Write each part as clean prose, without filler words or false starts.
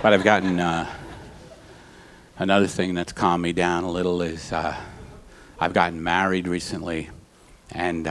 But I've gotten another thing that's calmed me down a little is I've gotten married recently, and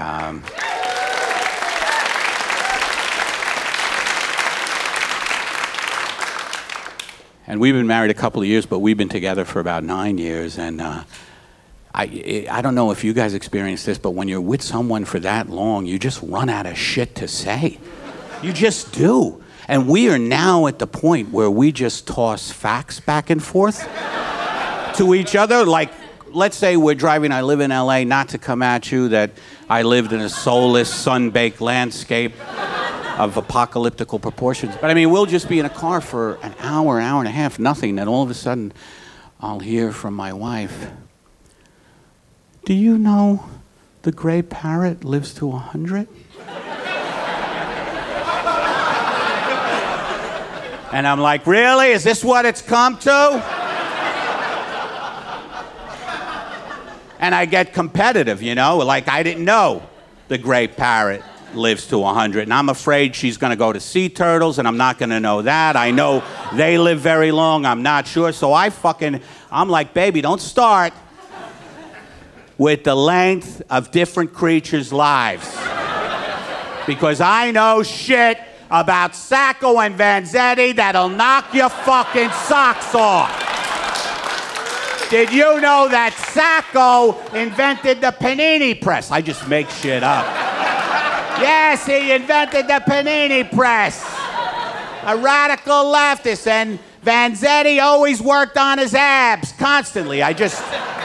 we've been married a couple of years, but we've been together for about 9 years, and I don't know if you guys experience this, but when you're with someone for that long, you just run out of shit to say. You just do. And we are now at the point where we just toss facts back and forth to each other. Like, let's say we're driving, I live in LA, not to come at you that I lived in a soulless, sun-baked landscape of apocalyptical proportions. But I mean, we'll just be in a car for an hour and a half, nothing, and all of a sudden I'll hear from my wife, "Do you know the gray parrot lives to 100? And I'm like, really? Is this what it's come to? And I get competitive, you know? Like, I didn't know the gray parrot lives to 100. And I'm afraid she's going to go to sea turtles, and I'm not going to know that. I know they live very long. I'm not sure. So I'm like, baby, don't start with the length of different creatures' lives. Because I know shit about Sacco and Vanzetti that'll knock your fucking socks off. Did you know that Sacco invented the panini press? I just make shit up. Yes, he invented the panini press. A radical leftist, and Vanzetti always worked on his abs constantly.